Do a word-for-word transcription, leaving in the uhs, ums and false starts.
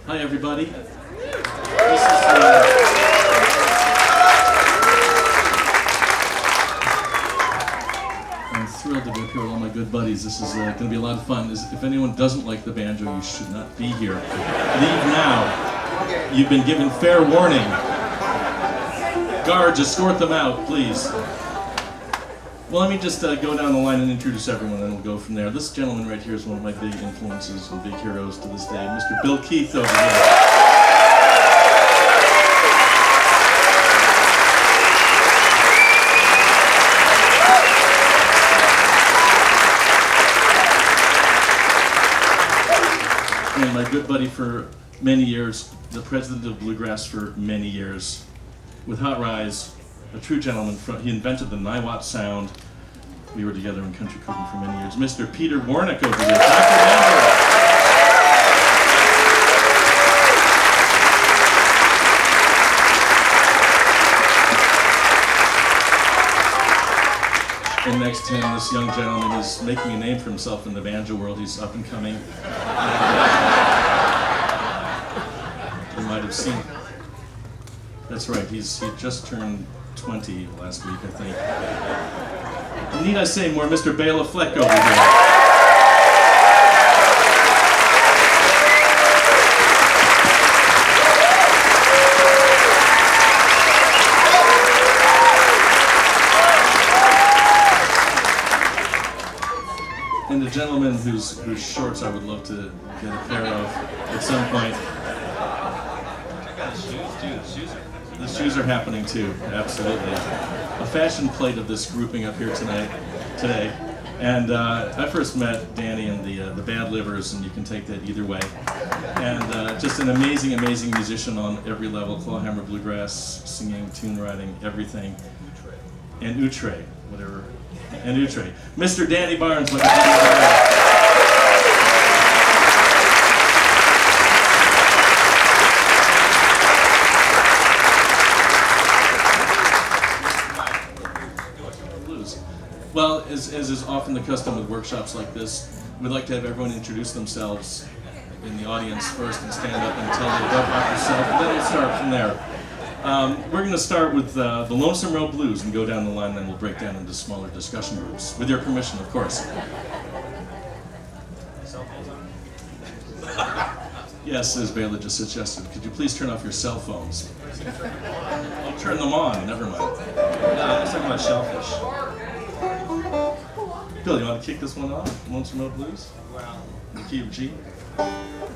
Hi, everybody. This is, uh, I'm thrilled to be up here with all my good buddies. This is uh, going to be a lot of fun. If anyone doesn't like the banjo, you should not be here. Leave now. You've been given fair warning. Guards, escort them out, please. Well, let me just uh, go down the line and introduce everyone, and we'll go from there. This gentleman right here is one of my big influences and big heroes to this day, Mister Bill Keith over here. And my good buddy for many years, the president of Bluegrass for many years, with Hot Rise, a true gentleman. From, he invented the Niwot sound. We were together in country cooking for many years. Mister Peter Warnick over here. Doctor Banjo. And next to him, this young gentleman is making a name for himself in the banjo world. He's up and coming. You might have seen. That's right. He's he just turned twenty last week, I think. And need I say more, Mister Bela Fleck over here. And the gentleman whose whose shorts I would love to get a pair of at some point. I got shoes too. The shoes are. The shoes are happening too, absolutely. A fashion plate of this grouping up here tonight, today. And uh, I first met Danny and the uh, the Bad Livers, and you can take that either way. And uh, just an amazing, amazing musician on every level, clawhammer, bluegrass, singing, tune writing, everything. And outre, whatever. And outre. Mister Danny Barnes, my God. Well, as, as is often the custom with workshops like this, we'd like to have everyone introduce themselves in the audience first and stand up and tell you about yourself, and then we'll start from there. Um, we're going to start with uh, the Lonesome Road Blues and go down the line, and then we'll break down into smaller discussion groups, with your permission, of course. Yes, as Bela just suggested, could you please turn off your cell phones? I'll turn them on, never mind. No, let's talk about shellfish. Bill, you want to kick this one off? Lonesome Road Blues? Well, The key of G?